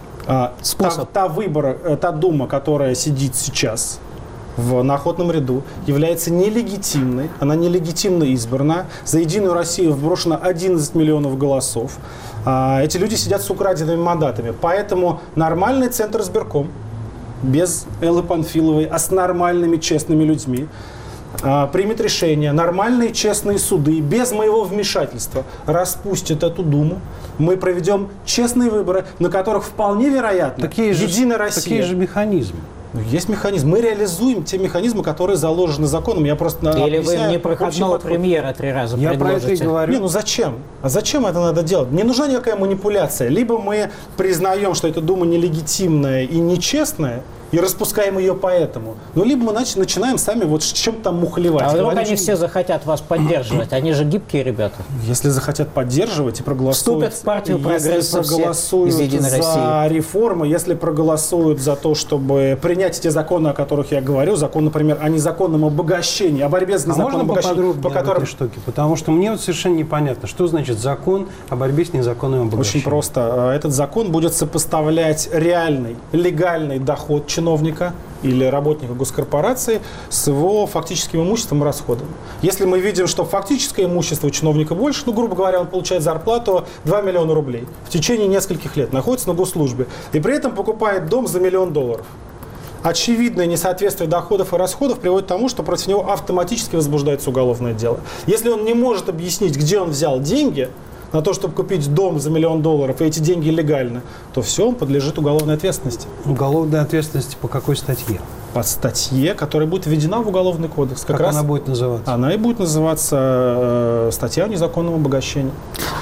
Та Дума, которая сидит сейчас на охотном ряду, является нелегитимной. Она нелегитимно избрана. За Единую Россию вброшено 11 миллионов голосов. Эти люди сидят с украденными мандатами. Поэтому нормальный Центр избирком, без Эллы Панфиловой, а с нормальными, честными людьми, примет решение, нормальные, честные суды, без моего вмешательства, распустят эту Думу. Мы проведем честные выборы, на которых вполне вероятно Единая Россия. Такие же механизмы. Есть механизм. Мы реализуем те механизмы, которые заложены законом. Я просто Или вы мне проходного премьера 3 раза я предложите? Про это и говорю. Ну зачем? А зачем это надо делать? Не нужна никакая манипуляция. Либо мы признаем, что эта Дума нелегитимная и нечестная, и распускаем ее поэтому. Ну, либо мы начинаем сами вот с чем-то там мухлевать. А вдруг они все захотят вас поддерживать? Они же гибкие ребята. Если захотят поддерживать и проголосуют, вступят в партию прогресса, если проголосуют из Единой за России. реформы, если проголосуют за то, чтобы принять эти законы, о которых я говорю, закон, например, о незаконном обогащении, о борьбе с незаконным обогащением, по которым... штуки? Потому что мне вот совершенно непонятно, что значит закон о борьбе с незаконным обогащением. Очень просто. Этот закон будет сопоставлять реальный, легальный доход чиновника или работника госкорпорации с его фактическим имуществом и расходами. Если мы видим, что фактическое имущество у чиновника больше, ну, грубо говоря, он получает зарплату 2 миллиона рублей в течение нескольких лет, находится на госслужбе, и при этом покупает дом за $1 миллион. Очевидное несоответствие доходов и расходов приводит к тому, что против него автоматически возбуждается уголовное дело. Если он не может объяснить, где он взял деньги на то, чтобы купить дом за $1 миллион, и эти деньги легальны, то все, он подлежит уголовной ответственности. Уголовной ответственности по какой статье? По статье, которая будет введена в Уголовный кодекс. Как раз она будет называться? Она и будет называться статья о незаконном обогащении.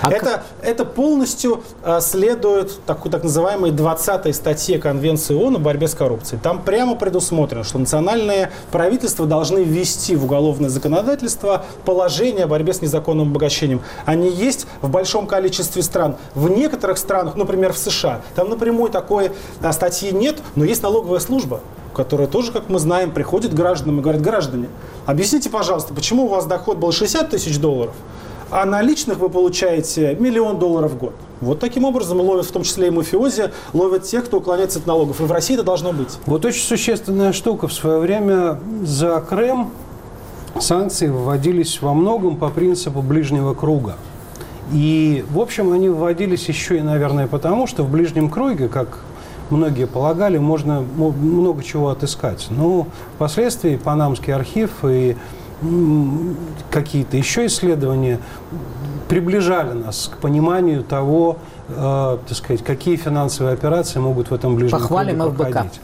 Это полностью следует так называемой 20-й статье Конвенции ООН о борьбе с коррупцией. Там прямо предусмотрено, что национальные правительства должны ввести в уголовное законодательство положение о борьбе с незаконным обогащением. Они есть в большом количестве стран. В некоторых странах, например, в США, там напрямую такой статьи нет, но есть налоговая служба, которая тоже, как мы знаем, приходит к гражданам и говорит: граждане, объясните, пожалуйста, почему у вас доход был $60 тысяч, а наличных вы получаете $1 миллион в год. Вот таким образом ловят, в том числе и мафиози, ловят тех, кто уклоняется от налогов. И в России это должно быть. Вот очень существенная штука. В свое время за Крым санкции вводились во многом по принципу ближнего круга. И, в общем, они вводились еще и, наверное, потому, что в ближнем круге, как многие полагали, можно много чего отыскать. Но впоследствии Панамский архив и какие-то еще исследования приближали нас к пониманию того, так сказать, какие финансовые операции могут в этом ближнем круге проходить.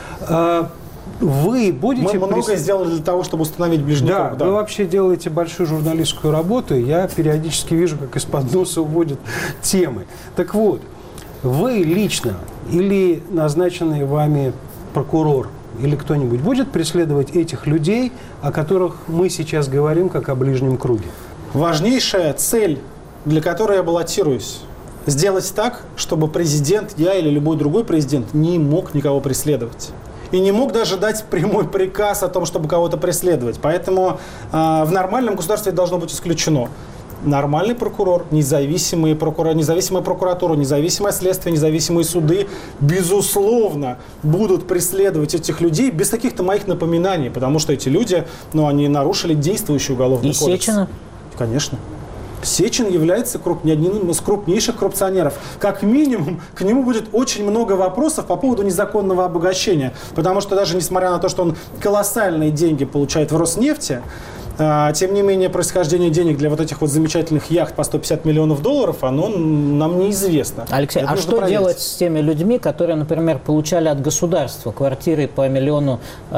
Вы будете... Мы многое сделали для того, чтобы установить ближний круг. Да, вы вообще делаете большую журналистскую работу. Я периодически вижу, как из-под носа уводят темы. Так вот, вы лично или назначенный вами прокурор или кто-нибудь будет преследовать этих людей, о которых мы сейчас говорим, как о ближнем круге? Важнейшая цель, для которой я баллотируюсь, сделать так, чтобы президент, я или любой другой президент не мог никого преследовать. И не мог даже дать прямой приказ о том, чтобы кого-то преследовать. Поэтому в нормальном государстве это должно быть исключено. Нормальный прокурор, независимая прокуратура, независимое следствие, независимые суды, безусловно, будут преследовать этих людей без каких-то моих напоминаний, потому что эти люди, они нарушили действующий уголовный кодекс. И Сечина? Конечно. Сечин является одним из крупнейших коррупционеров. Как минимум, к нему будет очень много вопросов по поводу незаконного обогащения. Потому что даже несмотря на то, что он колоссальные деньги получает в Роснефти, тем не менее, происхождение денег для вот этих вот замечательных яхт по $150 миллионов, оно нам неизвестно. Алексей, а что делать с теми людьми, которые, например, получали от государства квартиры по $1 миллион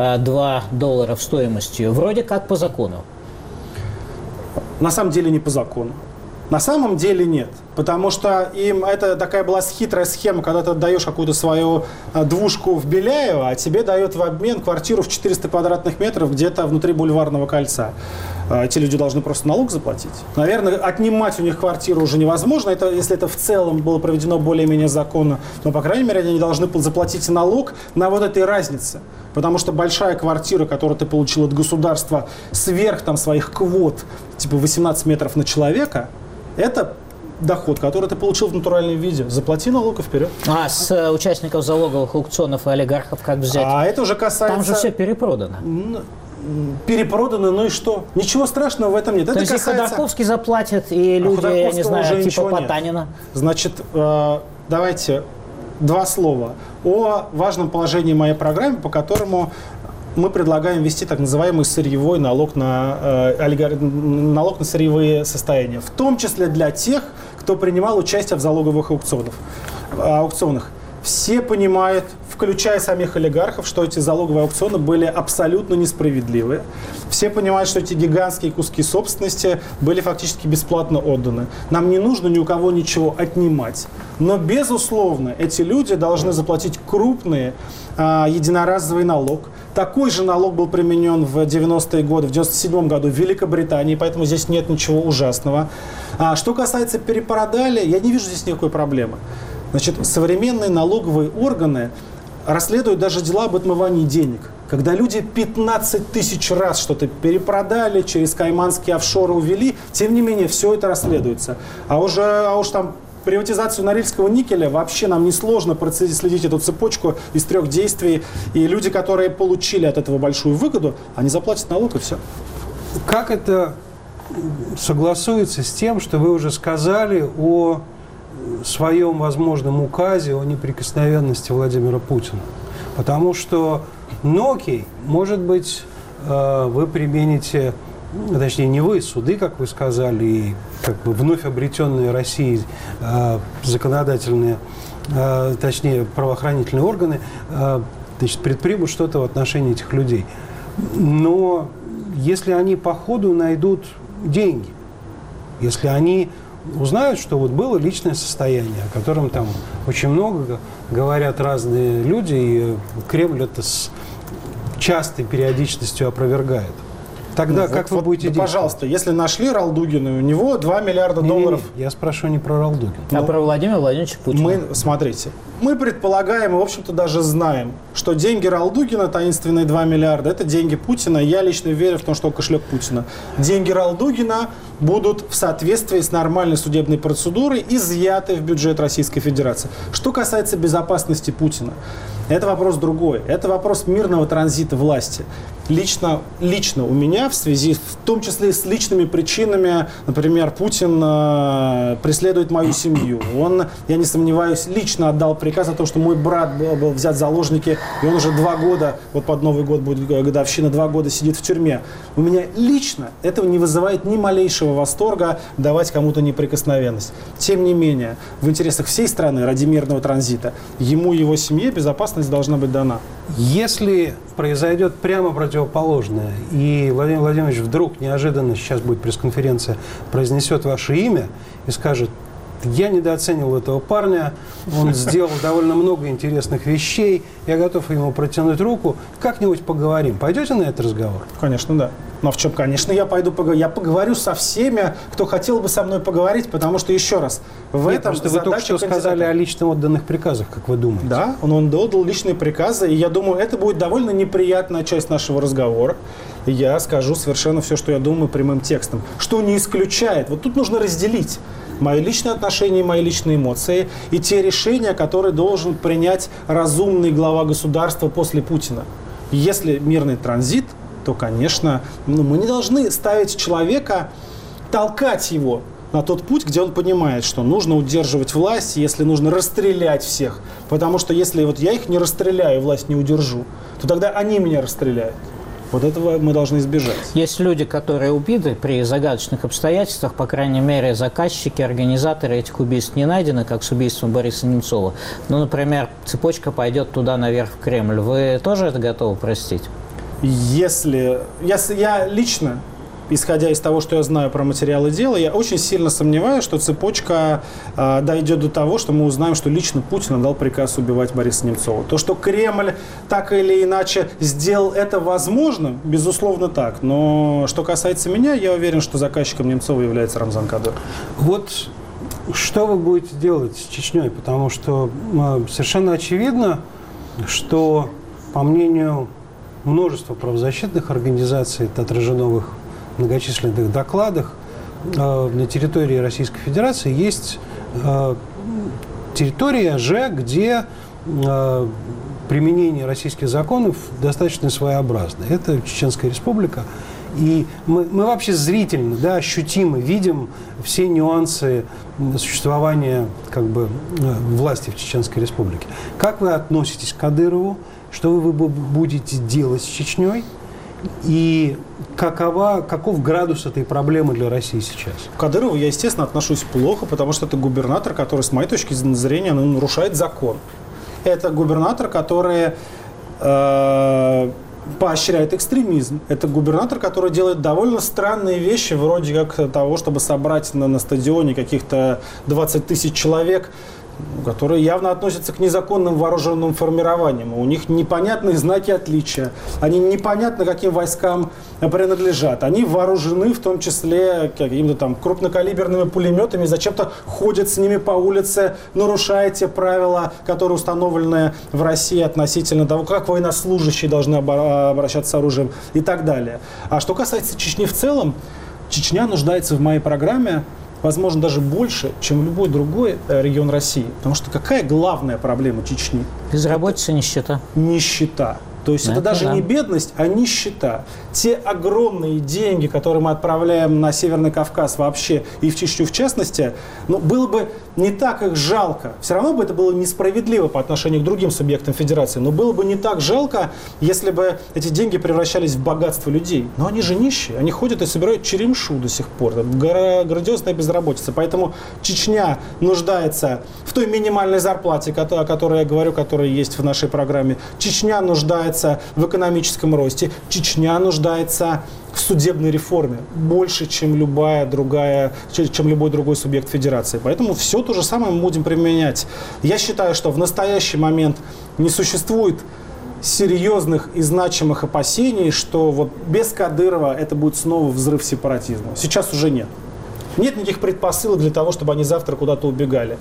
стоимостью? Вроде как по закону. На самом деле не по закону. На самом деле нет. Потому что им это такая была хитрая схема, когда ты отдаешь какую-то свою двушку в Беляево, а тебе дают в обмен квартиру в 400 квадратных метров где-то внутри Бульварного кольца. Эти люди должны просто налог заплатить. Наверное, отнимать у них квартиру уже невозможно, если это в целом было проведено более-менее законно. Но, по крайней мере, они должны заплатить налог на вот этой разнице. Потому что большая квартира, которую ты получил от государства сверх своих квот, типа 18 метров на человека, это доход, который ты получил в натуральном виде. Заплати налог и вперед. А с участников залоговых аукционов и олигархов как взять? А это уже касается... Там же все перепродано. Перепродано, ну и что? Ничего страшного в этом нет. То есть и Ходорковский заплатит, и люди, я не знаю, типа Потанина? Нет. Значит, давайте два слова о важном положении моей программы, по которому мы предлагаем ввести так называемый сырьевой налог на сырьевые состояния, в том числе для тех, кто принимал участие в залоговых аукционах. Все понимают, включая самих олигархов, что эти залоговые аукционы были абсолютно несправедливы. Все понимают, что эти гигантские куски собственности были фактически бесплатно отданы. Нам не нужно ни у кого ничего отнимать. Но, безусловно, эти люди должны заплатить крупный единоразовый налог. Такой же налог был применен в 90-е годы, в 97-м году в Великобритании, поэтому здесь нет ничего ужасного. Что касается перепродали, я не вижу здесь никакой проблемы. Значит, современные налоговые органы расследуют даже дела об отмывании денег. Когда люди 15 тысяч раз что-то перепродали, через кайманские офшоры увели, тем не менее, все это расследуется. А уж там приватизацию Норильского никеля вообще нам несложно проследить эту цепочку из 3 действий. И люди, которые получили от этого большую выгоду, они заплатят налог и все. Как это согласуется с тем, что вы уже сказали о своем возможном указе о неприкосновенности Владимира Путина? Потому что, окей, может быть, вы примените, точнее, не вы, суды, как вы сказали, и вновь обретенные Россией законодательные, точнее, правоохранительные органы, предпримут что-то в отношении этих людей. Но если они по ходу найдут деньги, если они узнают, что было личное состояние, о котором там очень много говорят разные люди, и Кремль это с частой периодичностью опровергает. Тогда как вы будете действовать? Пожалуйста, если нашли Ралдугина, у него 2 миллиарда долларов. Я спрашиваю не про Ралдугина. А про Владимира Владимировича Путина. Смотрите, мы предполагаем и, в общем-то, даже знаем, что деньги Ралдугина, таинственные 2 миллиарда, это деньги Путина. Я лично верю в том, что кошелек Путина. Деньги Ралдугина будут в соответствии с нормальной судебной процедурой изъяты в бюджет Российской Федерации. Что касается безопасности Путина, это вопрос другой. Это вопрос мирного транзита власти. Лично у меня в связи, в том числе с личными причинами, например, Путин преследует мою семью. Он, я не сомневаюсь, лично отдал приказ о том, что мой брат был взят в заложники, и он уже 2 года, вот под Новый год будет годовщина, 2 года сидит в тюрьме. У меня лично этого не вызывает ни малейшего восторга давать кому-то неприкосновенность. Тем не менее, в интересах всей страны ради мирного транзита ему и его семье безопасность должна быть дана. Если произойдет прямо противоположное, и Владимир Владимирович вдруг неожиданно, сейчас будет пресс-конференция, произнесет ваше имя и скажет: я недооценил этого парня, он сделал довольно много интересных вещей, я готов ему протянуть руку, как-нибудь поговорим. Пойдете на этот разговор? Конечно, да. Но в чем, конечно, я пойду поговорю. Я поговорю со всеми, кто хотел бы со мной поговорить, потому что, еще раз, в этом просто вы только что сказали о лично отданных приказах, как вы думаете? Да, он отдал личные приказы, и я думаю, это будет довольно неприятная часть нашего разговора. Я скажу совершенно все, что я думаю, прямым текстом. Что не исключает, вот тут нужно разделить мои личные отношения, мои личные эмоции и те решения, которые должен принять разумный глава государства после Путина. Если мирный транзит, то, конечно, мы не должны ставить человека, толкать его на тот путь, где он понимает, что нужно удерживать власть, если нужно расстрелять всех. Потому что если вот я их не расстреляю, власть не удержу, то тогда они меня расстреляют. Вот этого мы должны избежать. Есть люди, которые убиты при загадочных обстоятельствах, по крайней мере, заказчики, организаторы этих убийств не найдены, как с убийством Бориса Немцова. Ну, например, цепочка пойдет туда наверх в Кремль. Вы тоже это готовы простить? Если я лично, исходя из того, что я знаю про материалы дела, я очень сильно сомневаюсь, что цепочка дойдет до того, что мы узнаем, что лично Путин дал приказ убивать Бориса Немцова. То, что Кремль так или иначе сделал это возможным, безусловно так. Но что касается меня, я уверен, что заказчиком Немцова является Рамзан Кадыров. Вот что вы будете делать с Чечней? Потому что совершенно очевидно, что, по мнению множества правозащитных организаций, это отражено в их многочисленных докладах, на территории Российской Федерации есть территория же, где применение российских законов достаточно своеобразно. Это Чеченская Республика. И мы вообще зрительно, да, ощутимо видим все нюансы существования власти в Чеченской Республике. Как вы относитесь к Кадырову? Что вы будете делать с Чечней? И каков градус этой проблемы для России сейчас? К Кадырову я, естественно, отношусь плохо, потому что это губернатор, который, с моей точки зрения, нарушает закон. Это губернатор, который поощряет экстремизм. Это губернатор, который делает довольно странные вещи, вроде как того, чтобы собрать на стадионе каких-то 20 тысяч человек, которые явно относятся к незаконным вооруженным формированиям. У них непонятные знаки отличия. Они непонятно каким войскам принадлежат. Они вооружены в том числе какими-то там крупнокалиберными пулеметами, зачем-то ходят с ними по улице, нарушая те правила, которые установлены в России относительно того, как военнослужащие должны обращаться с оружием и так далее. А что касается Чечни в целом, Чечня нуждается в моей программе возможно, даже больше, чем любой другой регион России. Потому что какая главная проблема Чечни? Безработица, нищета. Нищета. То есть это даже не бедность, а нищета. Те огромные деньги, которые мы отправляем на Северный Кавказ вообще и в Чечню в частности, было бы не так их жалко. Все равно бы это было несправедливо по отношению к другим субъектам Федерации. Но было бы не так жалко, если бы эти деньги превращались в богатство людей. Но они же нищие. Они ходят и собирают черемшу до сих пор. Грандиозная безработица. Поэтому Чечня нуждается в той минимальной зарплате, о которой я говорю, которая есть в нашей программе. Чечня нуждается в экономическом росте. Чечня нуждается в судебной реформе больше, чем любой другой субъект Федерации. Поэтому все то же самое мы будем применять. Я считаю, что в настоящий момент не существует серьезных и значимых опасений, что вот без Кадырова это будет снова взрыв сепаратизма. Сейчас уже нет. Нет никаких предпосылок для того, чтобы они завтра куда-то убегали.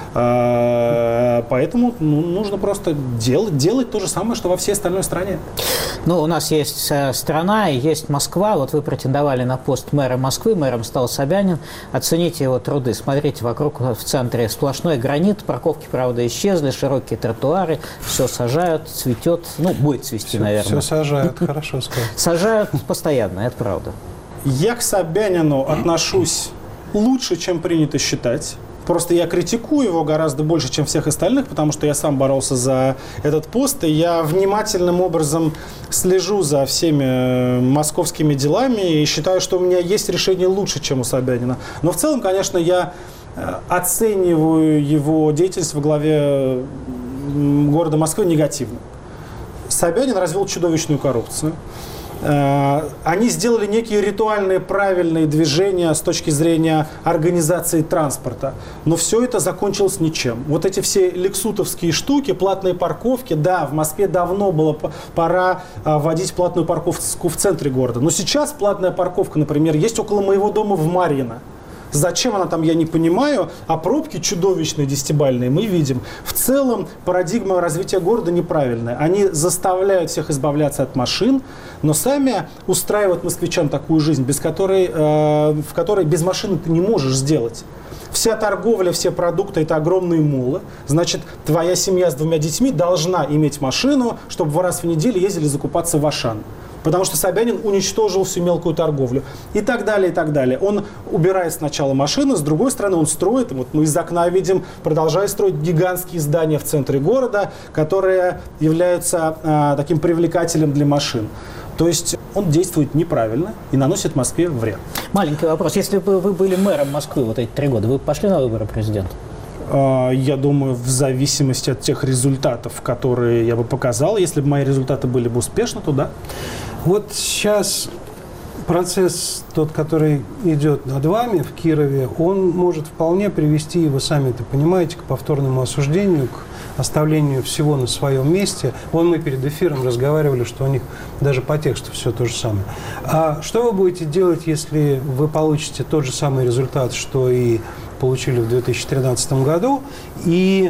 Поэтому нужно просто делать то же самое, что во всей остальной стране. Ну, у нас есть страна и есть Москва. Вот вы претендовали на пост мэра Москвы, мэром стал Собянин. Оцените его труды. Смотрите, вокруг в центре сплошной гранит, парковки, правда, исчезли, широкие тротуары, все сажают, цветет. Ну, будет цвести, наверное. Все сажают, хорошо сказать. Сажают постоянно, это правда. Я к Собянину отношусь лучше, чем принято считать. Просто я критикую его гораздо больше, чем всех остальных, потому что я сам боролся за этот пост, и я внимательным образом слежу за всеми московскими делами и считаю, что у меня есть решение лучше, чем у Собянина. Но в целом, конечно, я оцениваю его деятельность во главе города Москвы негативно. Собянин развел чудовищную коррупцию. Они сделали некие ритуальные правильные движения с точки зрения организации транспорта, но все это закончилось ничем. Вот эти все лексутовские штуки, платные парковки, да, в Москве давно было пора вводить платную парковку в центре города, но сейчас платная парковка, например, есть около моего дома в Марьино. Зачем она там, я не понимаю, а пробки чудовищные, десятибальные, мы видим. В целом парадигма развития города неправильная. Они заставляют всех избавляться от машин, но сами устраивают москвичам такую жизнь, в которой без машины ты не можешь сделать. Вся торговля, все продукты – это огромные молы. Значит, твоя семья с 2 детьми должна иметь машину, чтобы раз в неделю ездили закупаться в Ашан. Потому что Собянин уничтожил всю мелкую торговлю. И так далее, и так далее. Он убирает сначала машины, с другой стороны он строит, вот мы из окна видим, продолжает строить гигантские здания в центре города, которые являются таким привлекателем для машин. То есть он действует неправильно и наносит Москве вред. Маленький вопрос. Если бы вы были мэром Москвы вот эти 3 года, вы пошли на выборы президента? Я думаю, в зависимости от тех результатов, которые я бы показал, если бы мои результаты были бы успешны, то да. Вот сейчас процесс, тот, который идет над вами в Кирове, он может вполне привести, и вы сами это понимаете, к повторному осуждению, к оставлению всего на своем месте. Вон мы перед эфиром разговаривали, что у них даже по тексту все то же самое. А что вы будете делать, если вы получите тот же самый результат, что и получили в 2013 году, и...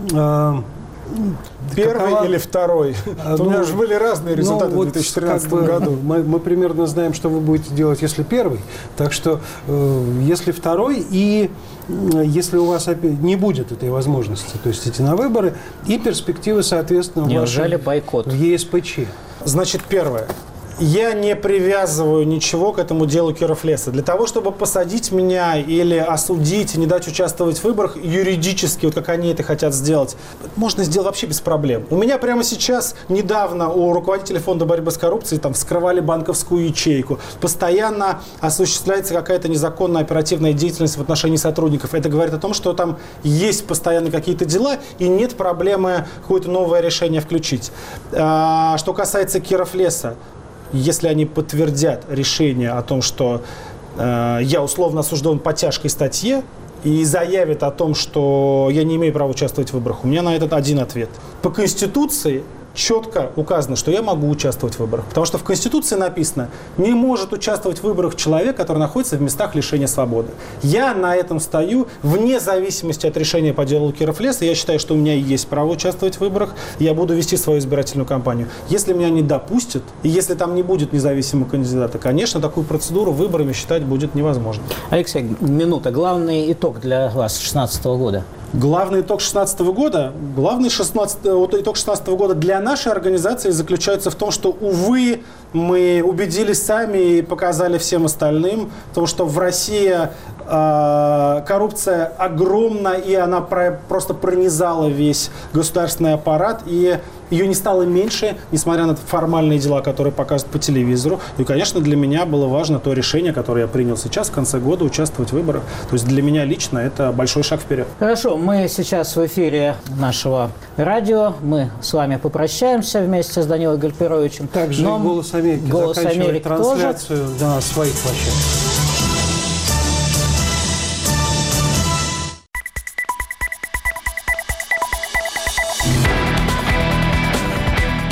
Первый или второй? У меня же были разные результаты в 2013 году. Мы примерно знаем, что вы будете делать, если первый. Так что, если второй, и если у вас не будет этой возможности, то есть идти на выборы, и перспективы, соответственно, бойкот в ЕСПЧ. Значит, первое. Я не привязываю ничего к этому делу Кировлеса. Для того, чтобы посадить меня или осудить, не дать участвовать в выборах юридически, вот как они это хотят сделать, можно сделать вообще без проблем. У меня прямо сейчас, недавно, у руководителя фонда борьбы с коррупцией там вскрывали банковскую ячейку. Постоянно осуществляется какая-то незаконная оперативная деятельность в отношении сотрудников. Это говорит о том, что там есть постоянно какие-то дела и нет проблемы какое-то новое решение включить. Что касается Кировлеса, если они подтвердят решение о том, что я условно осужден по тяжкой статье, и заявят о том, что я не имею права участвовать в выборах, у меня на этот один ответ. По Конституции четко указано, что я могу участвовать в выборах. Потому что в Конституции написано, не может участвовать в выборах человек, который находится в местах лишения свободы. Я на этом стою, вне зависимости от решения по делу Кировлеса. Я считаю, что у меня есть право участвовать в выборах. Я буду вести свою избирательную кампанию. Если меня не допустят, и если там не будет независимого кандидата, конечно, такую процедуру выборами считать будет невозможно. Алексей, минута. Главный итог для вас 2016 года? Главный итог 2016 года, итог 2016 года для нашей организации заключается в том, что, увы, мы убедились сами и показали всем остальным, в том, что в России коррупция огромна, и она просто пронизала весь государственный аппарат, и ее не стало меньше, несмотря на формальные дела, которые показывают по телевизору. И, конечно, для меня было важно то решение, которое я принял сейчас, в конце года, участвовать в выборах. То есть для меня лично это большой шаг вперед. Хорошо, мы сейчас в эфире нашего радио. Мы с вами попрощаемся вместе с Данилой Гальперовичем. Также но «Голос Америки» заканчивает трансляцию на своих площадках.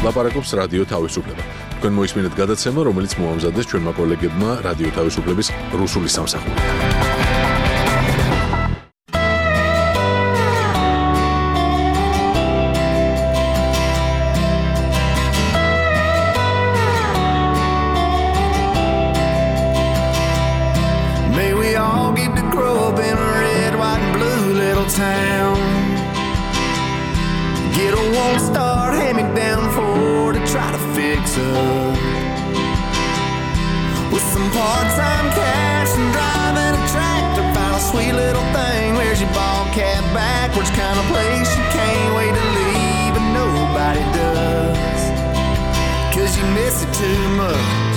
ლაპარაკობს რადიო თავისუფლება. თქვენ მოისმინეთ გადაცემა, რომელიც მოამზადეს ჩვენმა კოლეგებმა რადიო თავისუფლების რუსული სამსახურიდან. Town. Get a one-star hand-me-down Ford to try to fix up. With some part-time cash and driving a tractor, found a sweet little thing. Where's your ball cap backwards? Kind of place you can't wait to leave, and nobody does. 'Cause you miss it too much.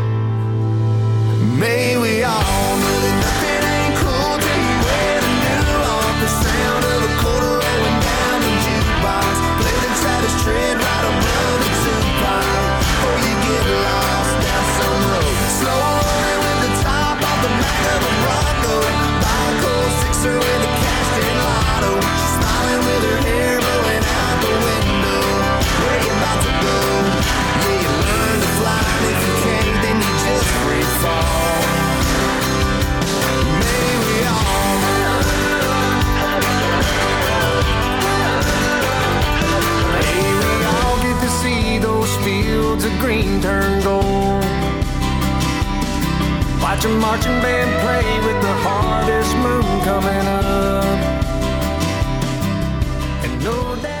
May we all know that nothing ain't cool till you wear the new off the sound of a quarter rolling down the jukebox. Play the tightest tread right above the two-pile, or you get lost down some road. Slow rolling with the top off the back of a Bronco. Buy a cold sixer with a cashed-in lotto. She's smiling with her hair blowing out the window. Where you about to go? Yeah, you learn to fly, and if you can't, then you just free fall. May we all get to see those fields of green turn gold. Watch a marching band play with the harvest moon coming up. And no doubt